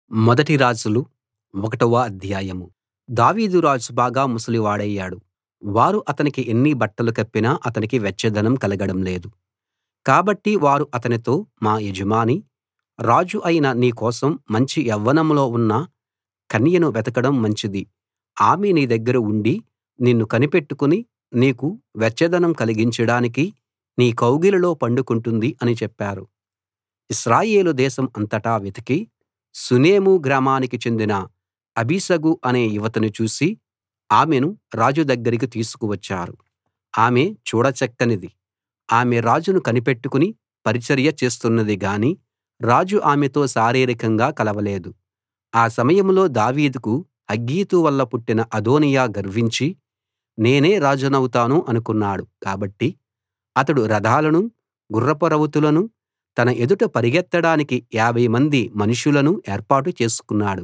మొదటి రాజులు 1వ అధ్యాయం. దావీదు రాజు బాగా ముసలివాడయ్యాడు. వారు అతనికి ఎన్ని బట్టలు కప్పినా అతనికి వెచ్చదనం కలగడం లేదు. కాబట్టి వారు అతనితో, మా యజమానీ రాజు అయిన నీ కోసం మంచి యవ్వనంలో ఉన్న కన్యను వెతకడం మంచిది. ఆమె నీ దగ్గర ఉండి నిన్ను కనిపెట్టుకుని నీకు వెచ్చదనం కలిగించడానికి నీ కౌగిలిలో పండుకుంటుంది అని చెప్పారు. ఇశ్రాయేలు దేశం అంతటా వెతికి షూనేము గ్రామానికి చెందిన అబీషగు అనే యువతిని చూసి ఆమెను రాజు దగ్గరికి తీసుకువచ్చారు. ఆమె చూడచక్కనిది. ఆమె రాజును కనిపెట్టుకుని పరిచర్య చేస్తున్నది గాని రాజు ఆమెతో శారీరకంగా కలవలేదు. ఆ సమయంలో దావీదుకు హగ్గీతు వల్ల పుట్టిన అదోనీయా గర్వించి, నేనే రాజునవుతాను అనుకున్నాడు. కాబట్టి అతడు రథాలనూ గుర్రపు రౌతులనూ తన ఎదుట పరిగెత్తడానికి 50 మంది మనుషులను ఏర్పాటు చేసుకున్నాడు.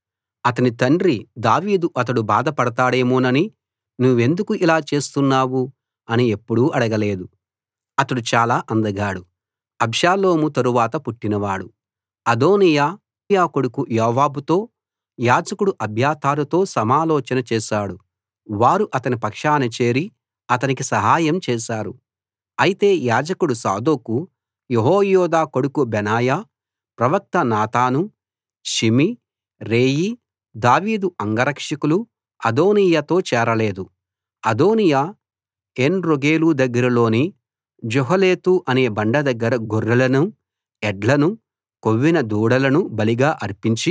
అతని తండ్రి దావీదు అతడు బాధపడతాడేమోనని, నువ్వెందుకు ఇలా చేస్తున్నావు అని ఎప్పుడూ అడగలేదు. అతడు చాలా అందగాడు. అబ్షాలోము తరువాత పుట్టినవాడు. అదోనీయా సెరూయా కొడుకు యోవాబుతో, యాజకుడు అబ్యాతారుతో సమాలోచన చేశాడు. వారు అతని పక్షాన చేరి అతనికి సహాయం చేశారు. అయితే యాజకుడు సాదోకు, యెహోయాదా కొడుకు బెనాయా, ప్రవక్త నాతాను, షిమీ, రేయి, దావీదు అంగరక్షకులు అదోనీయాతో చేరలేదు. అదోనీయా ఏన్‌రోగేలు దగ్గరలోని జుహలేతు అనే బండ దగ్గర గొర్రెలనూ ఎడ్లనూ కొవ్విన దూడలనూ బలిగా అర్పించి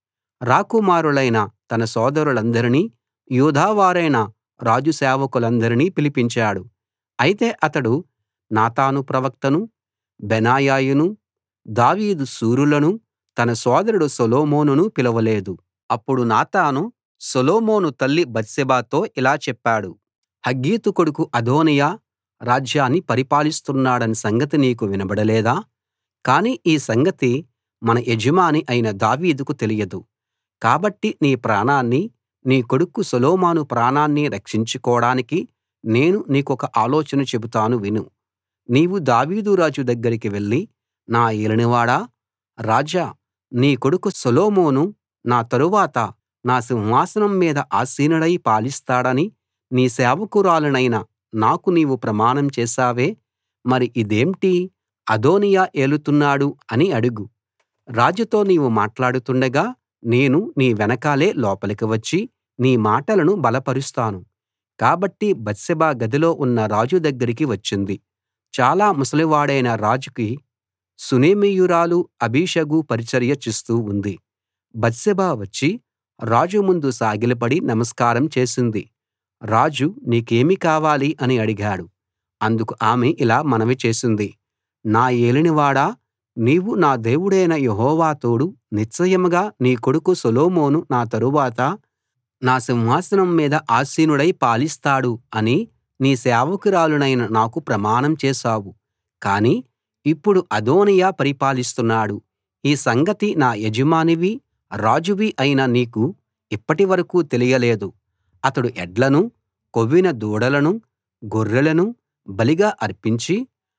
రాకుమారులైన తన సోదరులందరినీ, యూదావారైన రాజు సేవకులందరినీ పిలిపించాడు. అయితే అతడు నాతాను ప్రవక్తను, బెనాయాను, దావీదు శూరులను, తన సోదరుడు సొలొమోనును పిలవలేదు. అప్పుడు నాతాను సొలొమోను తల్లి బత్షెబతో ఇలా చెప్పాడు, హగ్గీతు కొడుకు అదోనీయా రాజ్యాన్ని పరిపాలిస్తున్నాడన్న సంగతి నీకు వినబడలేదా? కానీ ఈ సంగతి మన యజమాని అయిన దావీదుకు తెలియదు. కాబట్టి నీ ప్రాణాన్నీ, నీ కొడుకు సొలొమోను ప్రాణాన్నీ రక్షించుకోడానికి నేను నీకొక ఆలోచన చెబుతాను విను. నీవు దావీదు రాజు దగ్గరికి వెళ్లి, నా యేలినవాడా రాజా, నీ కొడుకు సొలొమోను నా తరువాత నా సింహాసనం మీద ఆసీనుడై పాలిస్తాడని నీ సేవకురాలినైన నాకు నీవు ప్రమాణం చేశావే, మరి ఇదేంటి అదోనీయా ఏలుతున్నాడు అని అడుగు. రాజుతో నీవు మాట్లాడుతుండగా నేను నీ వెనకాలే లోపలికి వచ్చి నీ మాటలను బలపరుస్తాను. కాబట్టి బత్షెబ గదిలో ఉన్న రాజు దగ్గరికి వచ్చింది. చాలా ముసలివాడైన రాజుకి షూనేమీయురాలు అబీషగు పరిచర్య చేస్తూ ఉంది. బత్షెబ వచ్చి రాజు ముందు సాగిలపడి నమస్కారం చేసింది. రాజు నీకేమి కావాలి అని అడిగాడు. అందుకు ఆమె ఇలా మనవి చేసింది, నా యేలినవాడా, నీవు నా దేవుడైన యెహోవా తోడు నిశ్చయంగా నీ కొడుకు సొలొమోను నా తరువాత నా సింహాసనం మీద ఆసీనుడై పాలిస్తాడు అని నీ సేవకురాలినైన నాకు ప్రమాణం చేశావు. కానీ ఇప్పుడు అదోనీయా పరిపాలిస్తున్నాడు. ఈ సంగతి నా యజమానివి రాజువి అయిన నీకు ఇప్పటివరకూ తెలియలేదు. అతడు ఎడ్లనూ కొవ్విన దూడలనూ గొర్రెలనూ బలిగా అర్పించి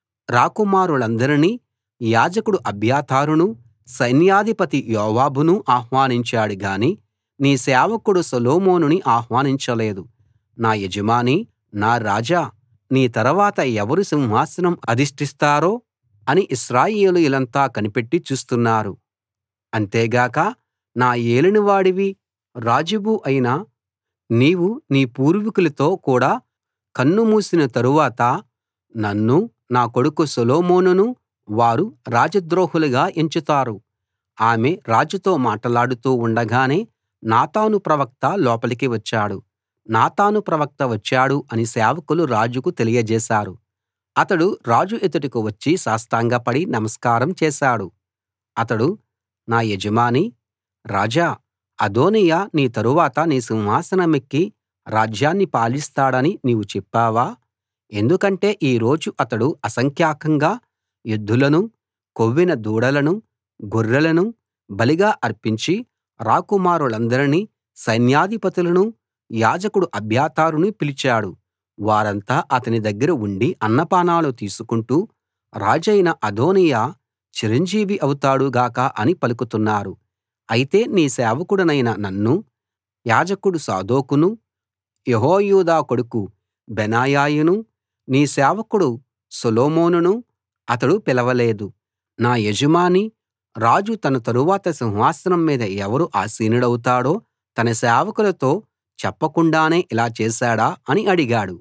రాకుమారులందరినీ, యాజకుడు అబ్యాతారును, సైన్యాధిపతి యోవాబును ఆహ్వానించాడు గాని నీ సేవకుడు సొలొమోనుని ఆహ్వానించలేదు. నా యజమానీ, నా రాజా, నీ తరవాత ఎవరు సింహాసనం అధిష్టిస్తారో అని ఇశ్రాయేలీయులంతా కనిపెట్టి చూస్తున్నారు. అంతేగాక నా యేలినవాడివి రాజువు అయిన నీవు నీ పూర్వీకులతో కూడా కన్నుమూసిన తరువాత నన్నూ నా కొడుకు సొలొమోనును వారు రాజద్రోహులుగా ఎంచుతారు. ఆమె రాజుతో మాటలాడుతూ ఉండగానే నాతాను ప్రవక్త లోపలికి వచ్చాడు. నాతాను ప్రవక్త వచ్చాడు అని సేవకులు రాజుకు తెలియజేశారు. అతడు రాజు ఎదుటకు వచ్చి సాష్టాంగపడి నమస్కారం చేశాడు. అతడు, నా యజమానీ రాజా, అదోనీయా నీ తరువాత నీ సింహాసనమెక్కి రాజ్యాన్ని పాలిస్తాడని నీవు చెప్పావా? ఎందుకంటే ఈ రోజు అతడు అసంఖ్యాకంగా ఎద్దులనూ కొవ్విన దూడలనూ గొర్రెలనూ బలిగా అర్పించి రాకుమారులందరినీ, సైన్యాధిపతులనూ, యాజకుడు అబ్యాతారును పిలిచాడు. వారంతా అతని దగ్గర ఉండి అన్నపానాలు తీసుకుంటూ రాజైన అదోనీయా చిరంజీవి అవుతాడు గాక అని పలుకుతున్నారు. అయితే నీ సేవకుడనైన నన్ను, యాజకుడు సాదోకును, యెహోయాదా కొడుకు బెనాయాను, నీ సేవకుడు సొలొమోనును అతడు పిలవలేదు. నా యజమాని రాజు తన తరువాత సింహాసనం మీద ఎవరు ఆసీనుడవుతాడో తన సేవకులతో చెప్పకుండానే ఇలా చేశాడా అని అడిగాడు.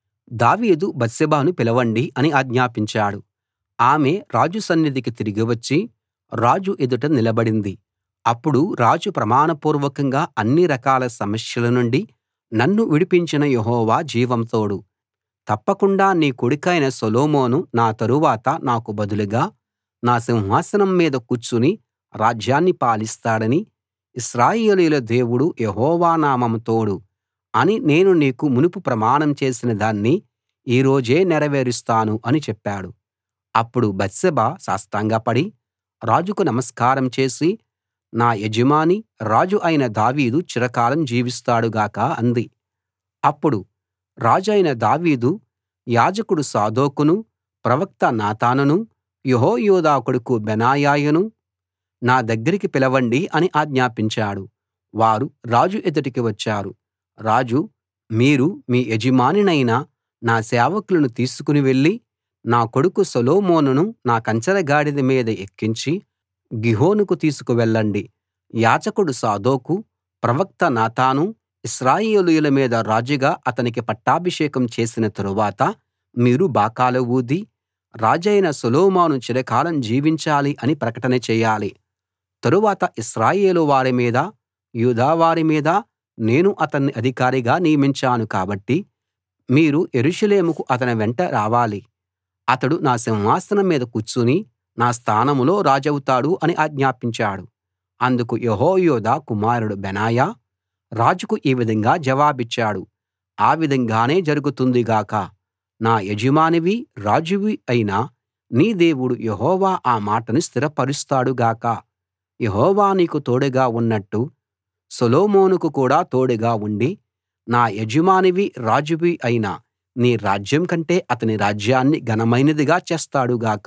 దావీదు బత్షెబను పిలవండి అని ఆజ్ఞాపించాడు. ఆమె రాజు సన్నిధికి తిరిగి వచ్చి రాజు ఎదుట నిలబడింది. అప్పుడు రాజు ప్రమాణపూర్వకంగా అన్ని రకాల సమస్యల నుండి నన్ను విడిపించిన యెహోవా జీవం తోడు, తప్పకుండా నీ కొడుకైన సొలొమోను నా తరువాత నాకు బదులుగా నా సింహాసనం మీద కూర్చుని రాజ్యాన్ని పాలిస్తాడని ఇశ్రాయేలీయుల దేవుడు యెహోవా నామం తోడు అని నేను నీకు మునుపు ప్రమాణం చేసిన దాన్ని ఈ రోజే నెరవేరుస్తాను అని చెప్పాడు. అప్పుడు బత్షెబ సాష్టాంగపడి రాజుకు నమస్కారం చేసి, నా యజమాని రాజు అయిన దావీదు చిరకాలం జీవిస్తాడు గాక అంది. అప్పుడు రాజైన దావీదు యాజకుడు సాదోకును, ప్రవక్త నాతానును, యెహోయాదా కొడుకు బెనాయాను నా దగ్గరికి పిలవండి అని ఆజ్ఞాపించాడు. వారు రాజు ఎదుటికి వచ్చారు. రాజు, మీరు మీ యజమానినైన నా సేవకులను తీసుకుని వెళ్లి నా కొడుకు సొలొమోనును నా కంచర గాడిద మీద ఎక్కించి గిహోనుకు తీసుకువెళ్ళండి. యాజకుడు సాదోకు, ప్రవక్త నాతాను ఇశ్రాయేలీయుల మీద రాజుగా అతనికి పట్టాభిషేకం చేసిన తరువాత మీరు బాకాలు ఊది రాజైన సొలొమోను చిరకాలం జీవించాలి అని ప్రకటన చేయాలి. తరువాత ఇశ్రాయేలు వారి మీద, యూదా వారి మీద నేను అతన్ని అధికారిగా నియమించాను కాబట్టి మీరు యెరూషలేముకు అతని వెంట రావాలి. అతడు నా సింహాసనం మీద కూర్చుని నా స్థానంలో రాజవుతాడు అని ఆజ్ఞాపించాడు. అందుకు యెహోయాదా కుమారుడు బెనాయా రాజుకు ఈ విధంగా జవాబిచ్చాడు, ఆ విధంగానే జరుగుతుంది గాక. నా యజమానివి రాజువి అయిన నీ దేవుడు యెహోవా ఆ మాటను స్థిరపరుస్తాడు గాక. యెహోవా నీకు తోడుగా ఉన్నట్టు సొలొమోనుకు కూడా తోడుగా ఉండి నా యజమానివి రాజువి అయిన నీ రాజ్యం కంటే అతని రాజ్యాన్ని ఘనమైనదిగా చేస్తాడు గాక.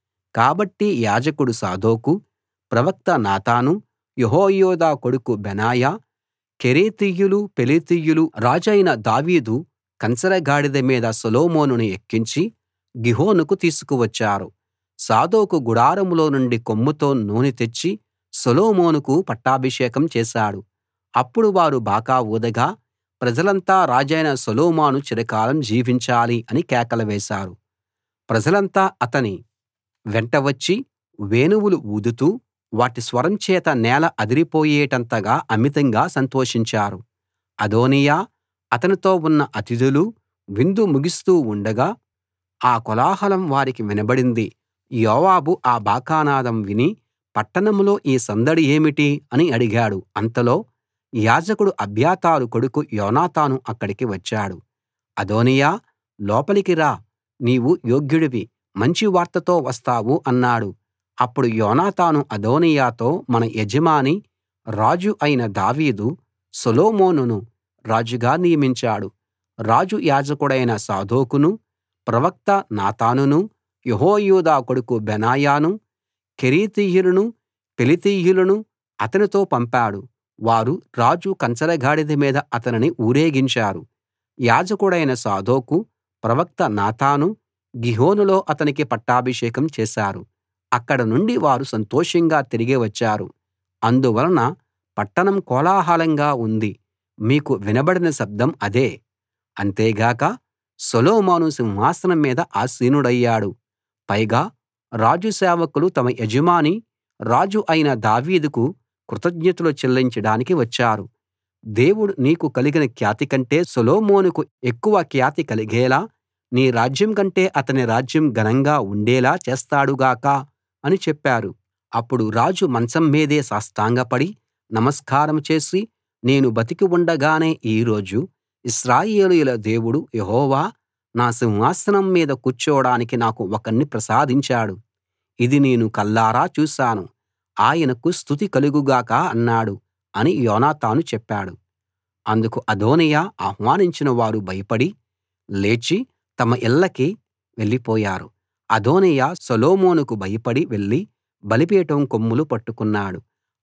కాబట్టి యాజకుడు సాదోకు, ప్రవక్త నాతాను, యెహోయాదా కొడుకు బెనాయా, కెరేతీయులు పెలేతీయులు రాజైన దావీదు కంచర గాడిద మీద సొలొమోనును ఎక్కించి గిహోనుకు తీసుకువచ్చారు. సాదోకు గుడారంలో నుండి కొమ్ముతో నూనె తెచ్చి సొలొమోనుకు పట్టాభిషేకం చేశాడు. అప్పుడు వారు బాకా ఊదగా ప్రజలంతా రాజైన సొలొమోను చిరకాలం జీవించాలి అని కేకలు వేశారు. ప్రజలంతా అతని వెంట వచ్చి వేణువులు ఊదుతూ వాటి స్వరం చేత నేల అదిరిపోయేటంతగా అమితంగా సంతోషించారు. అదోనీయా అతనితో ఉన్న అతిథులు విందు ముగిస్తూ ఉండగా ఆ కోలాహలం వారికి వినబడింది. యోవాబు ఆ బాకానాదం విని పట్టణంలో ఈ సందడి ఏమిటి అని అడిగాడు. అంతలో యాజకుడు అబ్యాతారు కొడుకు యోనాతాను అక్కడికి వచ్చాడు. అదోనీయా, లోపలికి రా, నీవు యోగ్యుడివి, మంచి వార్తతో వస్తావు అన్నాడు. అప్పుడు యోనాతాను అదోనీయాతో, మన యజమాని రాజు అయిన దావీదు సొలొమోనును రాజుగా నియమించాడు. రాజు యాజకుడైన సాదోకును, ప్రవక్త నాతానును, యెహోయాదా కొడుకు బెనాయాను, కెరేతీయులను పెలేతీయులను అతనితో పంపాడు. వారు రాజు కంచర గాడిద మీద అతనిని ఊరేగించారు. యాజకుడైన సాదోకు, ప్రవక్త నాతాను గిహోనులో అతనికి పట్టాభిషేకం చేశారు. అక్కడ నుండి వారు సంతోషంగా తిరిగి వచ్చారు. అందువలన పట్టణం కోలాహలంగా ఉంది. మీకు వినబడిన శబ్దం అదే. అంతేగాక సొలొమోను సింహాసనం మీద ఆసీనుడయ్యాడు. పైగా రాజు సేవకులు తమ యజమాని రాజు అయిన దావీదుకు కృతజ్ఞతలు చెల్లించడానికి వచ్చారు. దేవుడు నీకు కలిగిన ఖ్యాతి కంటే సొలొమోనుకు ఎక్కువ ఖ్యాతి కలిగేలా, నీ రాజ్యం కంటే అతని రాజ్యం ఘనంగా ఉండేలా చేస్తాడు గాక అని చెప్పారు. అప్పుడు రాజు మంచం మీదే సాష్టాంగపడి నమస్కారం చేసి, నేను బతికి ఉండగానే ఈ రోజు ఇశ్రాయేలీయుల దేవుడు యెహోవా నా సింహాసనం మీద కూర్చోడానికి నాకు ఒకణ్ణి ప్రసాదించాడు. ఇది నేను కళ్ళారా చూశాను. ఆయనకు స్తుతి కలుగు గాక అన్నాడు అని యోనాతాను చెప్పాడు. అందుకు అదోనీయా ఆహ్వానించిన వారు భయపడి లేచి తమ ఇళ్ళకి వెళ్ళిపోయారు. అదోనీయా సొలొమోనుకు భయపడి వెళ్లి బలిపీఠం కొమ్ములు పట్టుకున్నాడు.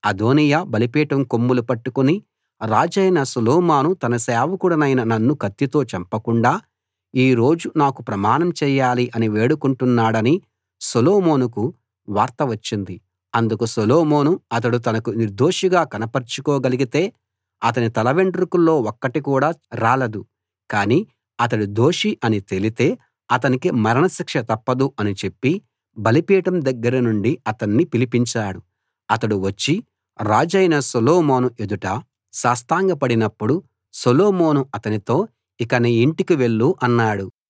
అదోనీయా బలిపీఠం కొమ్ములు పట్టుకుని రాజైన సొలొమోను తన సేవకుడనైన నన్ను కత్తితో చంపకుండా ఈ రోజు నాకు ప్రమాణం చేయాలి అని వేడుకుంటున్నాడని సొలొమోనుకు వార్త వచ్చింది అందుకు సొలొమోను అతడు తనకు నిర్దోషిగా కనపరచుకోగలిగితే అతని తల వెంట్రుకల్లో ఒక్కటి కూడా రాలదు కానీ అతడు దోషి అని తేలితే అతనికి మరణశిక్ష తప్పదు అని చెప్పి బలిపీఠం దగ్గర నుండి అతన్ని పిలిపించాడు అతడు వచ్చి రాజైన సొలొమోను ఎదుట సాష్టాంగపడినప్పుడు సొలొమోను అతనితో ఇక నీ ఇంటికి వెళ్ళు అన్నాడు